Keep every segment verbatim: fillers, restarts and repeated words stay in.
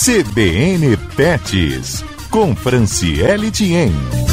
C B N Pets, com Franciele Thiem.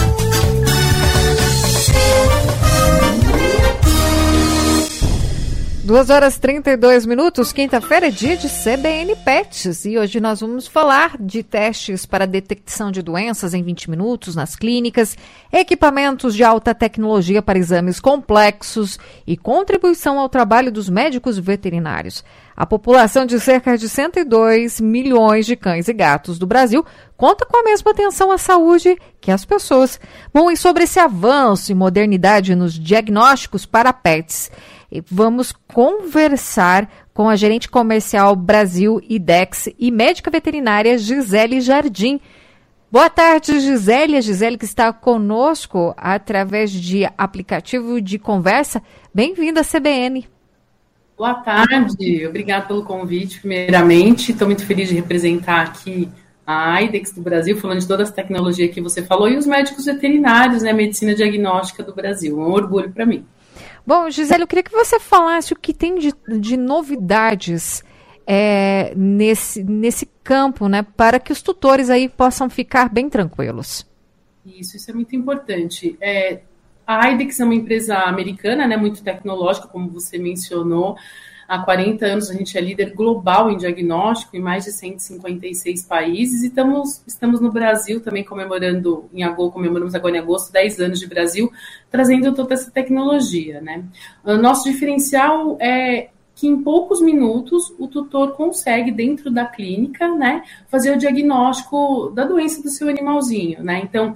duas horas e trinta e dois minutos, quinta-feira é dia de C B N Pets e hoje nós vamos falar de testes para detecção de doenças em vinte minutos nas clínicas, equipamentos de alta tecnologia para exames complexos e contribuição ao trabalho dos médicos veterinários. A população de cerca de cento e dois milhões de cães e gatos do Brasil conta com a mesma atenção à saúde que as pessoas. Bom, e sobre esse avanço e modernidade nos diagnósticos para pets, vamos conversar com a gerente comercial Brasil IDEXX e médica veterinária Gisele Jardim. Boa tarde, Gisele. A Gisele que está conosco através de aplicativo de conversa. Bem-vinda à C B N. Boa tarde, obrigada pelo convite, primeiramente. Estou muito feliz de representar aqui a IDEXX do Brasil, falando de toda essa tecnologia que você falou, e os médicos veterinários, né, a medicina diagnóstica do Brasil. Um orgulho para mim. Bom, Gisele, eu queria que você falasse o que tem de, de novidades é, nesse, nesse campo, né, para que os tutores aí possam ficar bem tranquilos. Isso, isso é muito importante. É, a IDEXX é uma empresa americana, né, muito tecnológica, como você mencionou. Há quarenta anos a gente é líder global em diagnóstico em mais de cento e cinquenta e seis países e estamos, estamos no Brasil também comemorando, em agosto, comemoramos agora em agosto, dez anos de Brasil, trazendo toda essa tecnologia, né? O nosso diferencial é que em poucos minutos o tutor consegue, dentro da clínica, né, fazer o diagnóstico da doença do seu animalzinho, né? Então,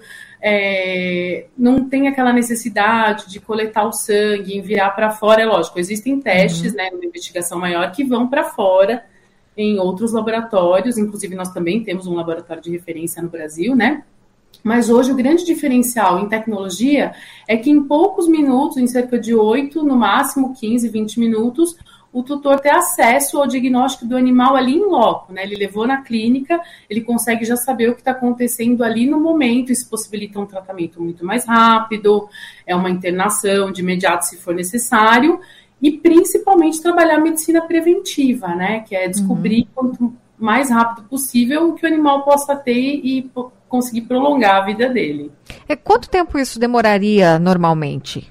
É, não tem aquela necessidade de coletar o sangue, enviar para fora. É lógico, existem testes, uhum. né, numa investigação maior que vão para fora em outros laboratórios, inclusive nós também temos um laboratório de referência no Brasil, né? Mas hoje o grande diferencial em tecnologia é que em poucos minutos, em cerca de oito, no máximo quinze, vinte minutos, o tutor ter acesso ao diagnóstico do animal ali em loco, né? Ele levou na clínica, ele consegue já saber o que está acontecendo ali no momento, isso possibilita um tratamento muito mais rápido, é uma internação de imediato se for necessário, e principalmente trabalhar a medicina preventiva, né? Que é descobrir uhum. quanto mais rápido possível o que o animal possa ter e conseguir prolongar a vida dele. E quanto tempo isso demoraria normalmente?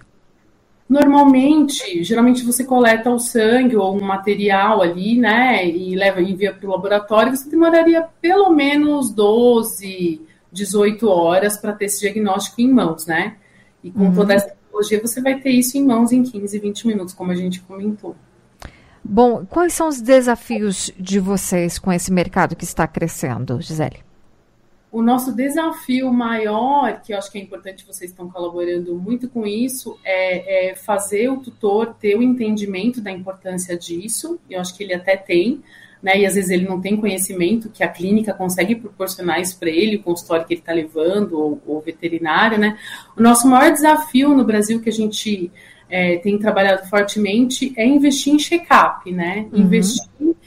Normalmente, geralmente você coleta o sangue ou um material ali, né, e leva e envia para o laboratório, você demoraria pelo menos doze, dezoito horas para ter esse diagnóstico em mãos, né? E com uhum. toda essa tecnologia você vai ter isso em mãos em quinze, vinte minutos, como a gente comentou. Bom, quais são os desafios de vocês com esse mercado que está crescendo, Gisele? O nosso desafio maior, que eu acho que é importante, vocês estão colaborando muito com isso, é, é fazer o tutor ter o entendimento da importância disso. Eu acho que ele até tem, né? E às vezes ele não tem conhecimento que a clínica consegue proporcionar isso para ele, o consultório que ele está levando, ou o veterinário, né? O nosso maior desafio no Brasil, que a gente é, tem trabalhado fortemente, é investir em check-up, né? Uhum. Investir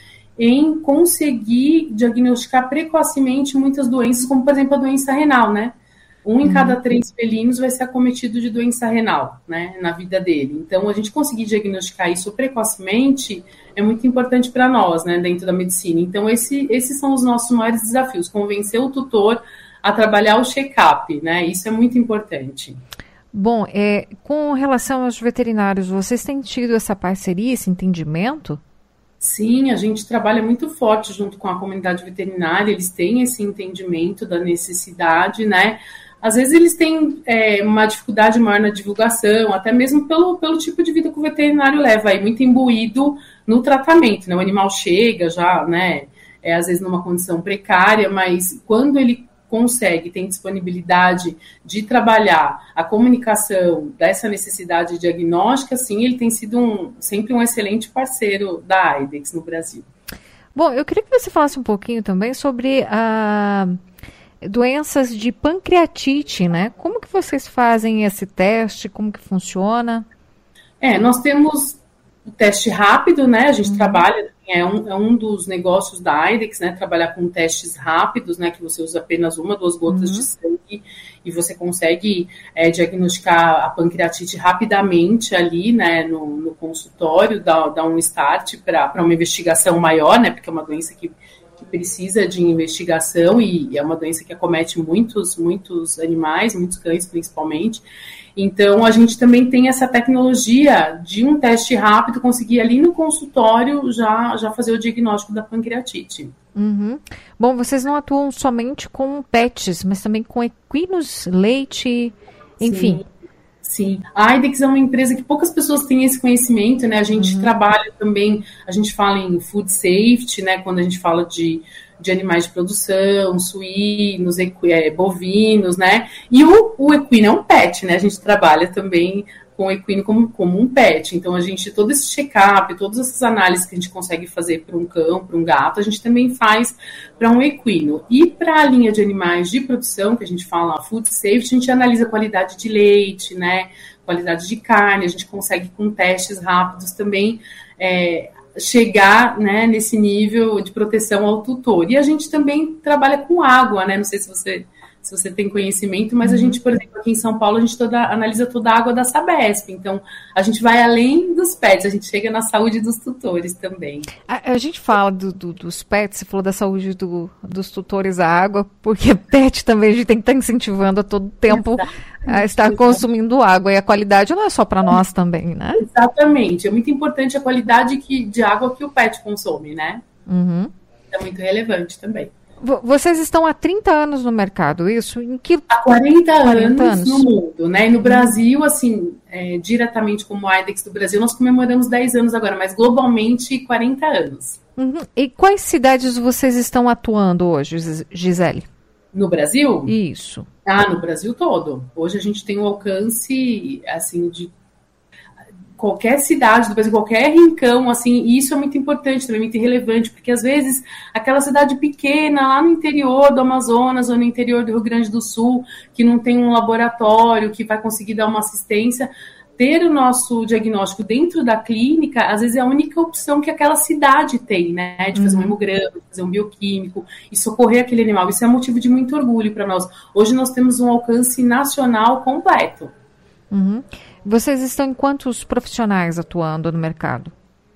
em conseguir diagnosticar precocemente muitas doenças, como, por exemplo, a doença renal, né? Um em uhum. cada três felinos vai ser acometido de doença renal, né, na vida dele. Então, a gente conseguir diagnosticar isso precocemente é muito importante para nós, né, dentro da medicina. Então, esse, esses são os nossos maiores desafios, convencer o tutor a trabalhar o check-up, né? Isso é muito importante. Bom, é, com relação aos veterinários, vocês têm tido essa parceria, esse entendimento? Sim, a gente trabalha muito forte junto com a comunidade veterinária, eles têm esse entendimento da necessidade, né? Às vezes eles têm é, uma dificuldade maior na divulgação, até mesmo pelo, pelo tipo de vida que o veterinário leva, aí, muito imbuído no tratamento, né? O animal chega já, né, é, às vezes numa condição precária, mas quando ele consegue, tem disponibilidade de trabalhar a comunicação dessa necessidade diagnóstica, sim, ele tem sido um, sempre um excelente parceiro da IDEXX no Brasil. Bom, eu queria que você falasse um pouquinho também sobre a doenças de pancreatite, né? Como que vocês fazem esse teste? Como que funciona? É, nós temos o teste rápido, né? A gente uhum. trabalha, é um, é um dos negócios da IDEXX, né? Trabalhar com testes rápidos, né? Que você usa apenas uma, duas gotas uhum. de sangue e você consegue é, diagnosticar a pancreatite rapidamente ali, né? No, no consultório, dar, dar um start para uma investigação maior, né? Porque é uma doença que, que precisa de investigação e é uma doença que acomete muitos, muitos animais, muitos cães principalmente. Então, a gente também tem essa tecnologia de um teste rápido, conseguir ali no consultório já, já fazer o diagnóstico da pancreatite. Uhum. Bom, vocês não atuam somente com pets, mas também com equinos, leite, enfim. Sim. Sim, a IDEXX é uma empresa que poucas pessoas têm esse conhecimento, né? A gente uhum. trabalha também, a gente fala em food safety, né? Quando a gente fala de, de animais de produção, suínos, equi, é, bovinos, né? E o, o equino é um pet, né? A gente trabalha também com o equino como, como um pet. Então, a gente, todo esse check-up, todas essas análises que a gente consegue fazer para um cão, para um gato, a gente também faz para um equino. E para a linha de animais de produção, que a gente fala food safety, a gente analisa a qualidade de leite, né, qualidade de carne, a gente consegue com testes rápidos também é, chegar, né, nesse nível de proteção ao tutor. E a gente também trabalha com água, né, não sei se você... se você tem conhecimento, mas a gente, por exemplo, aqui em São Paulo, a gente toda, analisa toda a água da Sabesp, então a gente vai além dos pets, a gente chega na saúde dos tutores também. A, a gente fala do, do, dos pets, você falou da saúde do, dos tutores à água, porque pet também a gente tem que estar incentivando a todo tempo Exatamente. a estar consumindo água, e a qualidade não é só para nós também, né? Exatamente, é muito importante a qualidade que, de água que o pet consome, né? Uhum. É muito relevante também. Vocês estão há trinta anos no mercado, isso? Em que... Há quarenta, quarenta anos, anos no mundo, né? E no Brasil, assim, é, diretamente como IDEXX do Brasil, nós comemoramos dez anos agora, mas globalmente quarenta anos. Uhum. E quais cidades vocês estão atuando hoje, Gisele? No Brasil? Isso. Ah, no Brasil todo. Hoje a gente tem um alcance, assim, de qualquer cidade do Brasil, qualquer rincão, assim, e isso é muito importante também, muito relevante, porque às vezes aquela cidade pequena, lá no interior do Amazonas ou no interior do Rio Grande do Sul, que não tem um laboratório que vai conseguir dar uma assistência, ter o nosso diagnóstico dentro da clínica, às vezes é a única opção que aquela cidade tem, né, de fazer uhum. um hemograma, de fazer um bioquímico e socorrer aquele animal. Isso é motivo de muito orgulho para nós. Hoje nós temos um alcance nacional completo. Uhum. Vocês estão em quantos profissionais atuando no mercado?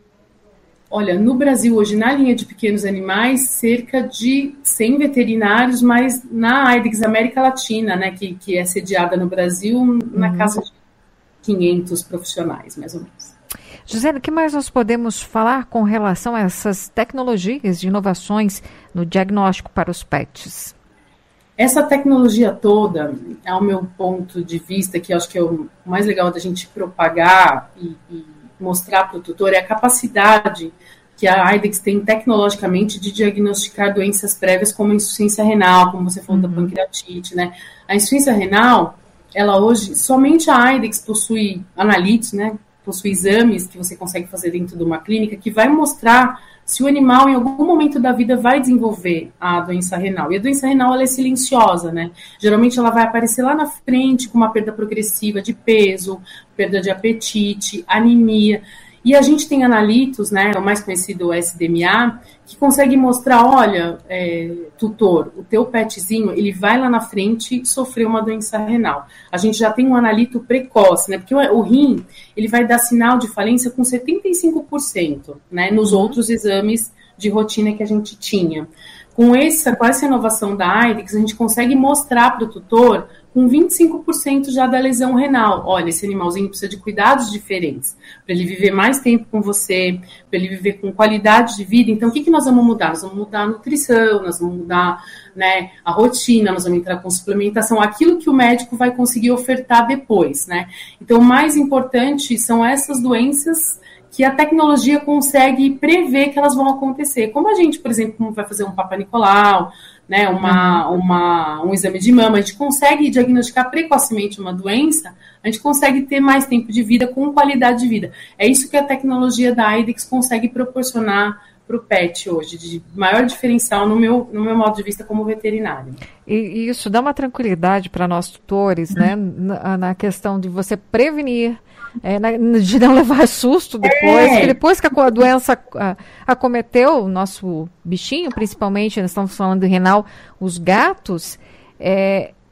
Olha, no Brasil hoje, na linha de pequenos animais, cerca de cem veterinários, mas na IDEXX América Latina, né, que, que é sediada no Brasil, uhum. na casa de quinhentos profissionais, mais ou menos. Gisele, o que mais nós podemos falar com relação a essas tecnologias de inovações no diagnóstico para os pets? Essa tecnologia toda, ao meu ponto de vista, que eu acho que é o mais legal da gente propagar e, e mostrar para o tutor, é a capacidade que a IDEXX tem tecnologicamente de diagnosticar doenças prévias como a insuficiência renal, como você falou uhum. da pancreatite, né? A insuficiência renal, ela hoje, somente a IDEXX possui analitos, né? Possui exames que você consegue fazer dentro de uma clínica que vai mostrar se o animal, em algum momento da vida, vai desenvolver a doença renal. E a doença renal, ela é silenciosa, né? Geralmente, ela vai aparecer lá na frente com uma perda progressiva de peso, perda de apetite, anemia. E a gente tem analitos, né, o mais conhecido, o S D M A, que consegue mostrar, olha, é, tutor, o teu petzinho, ele vai lá na frente sofrer uma doença renal. A gente já tem um analito precoce, né, porque o, o rim, ele vai dar sinal de falência com setenta e cinco por cento, né, nos outros exames de rotina que a gente tinha. Com essa, com essa inovação da IDEXX, a gente consegue mostrar para o tutor com vinte e cinco por cento já da lesão renal. Olha, esse animalzinho precisa de cuidados diferentes, para ele viver mais tempo com você, para ele viver com qualidade de vida. Então, o que, que nós vamos mudar? Nós vamos mudar a nutrição, nós vamos mudar, né, a rotina, nós vamos entrar com suplementação, aquilo que o médico vai conseguir ofertar depois, né? Então, o mais importante são essas doenças que a tecnologia consegue prever que elas vão acontecer. Como a gente, por exemplo, vai fazer um Papa Nicolau, né, uma, uma, um exame de mama, a gente consegue diagnosticar precocemente uma doença, a gente consegue ter mais tempo de vida com qualidade de vida. É isso que a tecnologia da IDEXX consegue proporcionar para o pet hoje, de maior diferencial no meu, no meu modo de vista como veterinário. E, e isso dá uma tranquilidade para nós tutores, né, na, na questão de você prevenir, é, na, de não levar susto depois, é. depois que a, a doença a, acometeu o nosso bichinho, principalmente, nós estamos falando de renal, os gatos, é,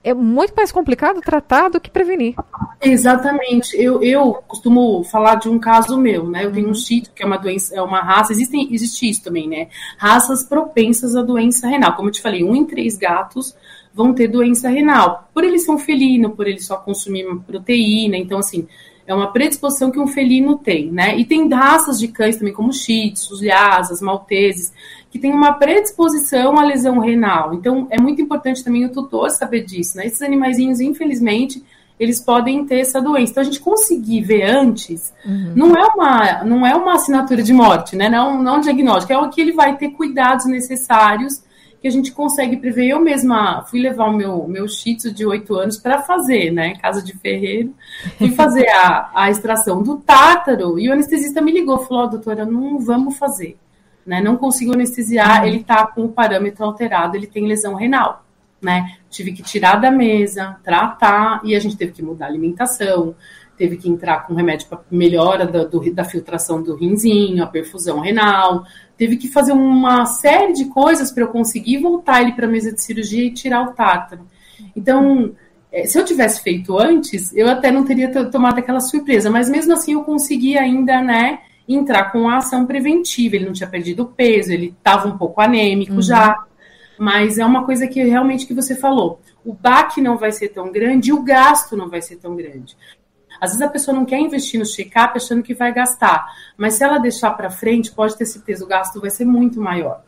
é muito mais complicado tratar do que prevenir. Exatamente. Eu, eu costumo falar de um caso meu, né? Eu tenho um shih tzu, que é uma doença, é uma raça, existem, existe isso também, né? Raças propensas à doença renal. Como eu te falei, um em três gatos vão ter doença renal. Por ele ser um felino, por ele só consumir proteína, então assim, é uma predisposição que um felino tem, né? E tem raças de cães também, como shih tzus, lhasas, malteses, que tem uma predisposição à lesão renal. Então, é muito importante também o tutor saber disso, né? Esses animaizinhos, infelizmente, eles podem ter essa doença. Então, a gente conseguir ver antes, uhum. não, é uma, não é uma assinatura de morte, né? Não, não um diagnóstico, é o que ele vai ter cuidados necessários que a gente consegue prever. Eu mesma fui levar o meu, meu shih tzu de oito anos para fazer, né? Casa de ferreiro. Fui fazer a, a extração do tártaro e o anestesista me ligou, falou, oh, doutora, não vamos fazer. Né? Não consigo anestesiar, ele está com o parâmetro alterado, ele tem lesão renal. Né? Tive que tirar da mesa, tratar, e a gente teve que mudar a alimentação, teve que entrar com remédio para melhora da, do, da filtração do rinzinho, a perfusão renal, teve que fazer uma série de coisas para eu conseguir voltar ele para a mesa de cirurgia e tirar o tártaro. Então, se eu tivesse feito antes, eu até não teria tomado aquela surpresa, mas mesmo assim eu consegui ainda, né, entrar com a ação preventiva. Ele não tinha perdido peso, ele estava um pouco anêmico uhum. já, mas é uma coisa que realmente que você falou, o baque não vai ser tão grande e o gasto não vai ser tão grande. Às vezes a pessoa não quer investir no check-up achando que vai gastar, mas se ela deixar para frente, pode ter certeza, o gasto vai ser muito maior.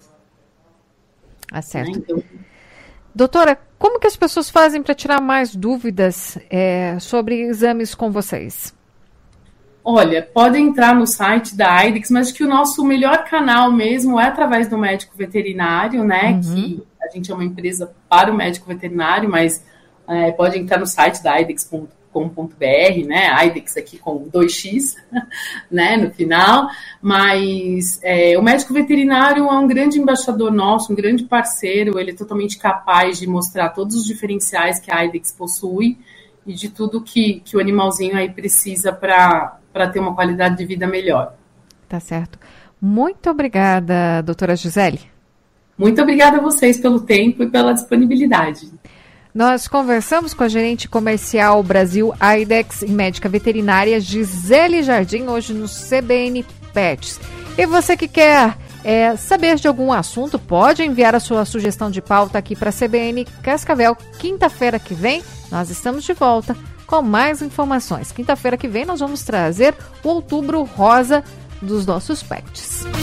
Ah, certo. Né? Então... Doutora, como que as pessoas fazem para tirar mais dúvidas é, sobre exames com vocês? Olha, pode entrar no site da Aidex, mas acho que o nosso melhor canal mesmo é através do médico veterinário, né? Uhum. Que a gente é uma empresa para o médico veterinário, mas é, pode entrar no site da aidex ponto com ponto b r, né? Aidex aqui com dois x, né? No final. Mas é, o médico veterinário é um grande embaixador nosso, um grande parceiro. Ele é totalmente capaz de mostrar todos os diferenciais que a Aidex possui e de tudo que, que o animalzinho aí precisa para para ter uma qualidade de vida melhor. Tá certo. Muito obrigada, doutora Gisele. Muito obrigada a vocês pelo tempo e pela disponibilidade. Nós conversamos com a gerente comercial Brasil Aidex em médica veterinária Gisele Jardim, hoje no C B N Pets. E você que quer é, saber de algum assunto, pode enviar a sua sugestão de pauta aqui para a C B N Cascavel. Quinta-feira que vem, nós estamos de volta com mais informações. Quinta-feira que vem nós vamos trazer o Outubro Rosa dos nossos pets.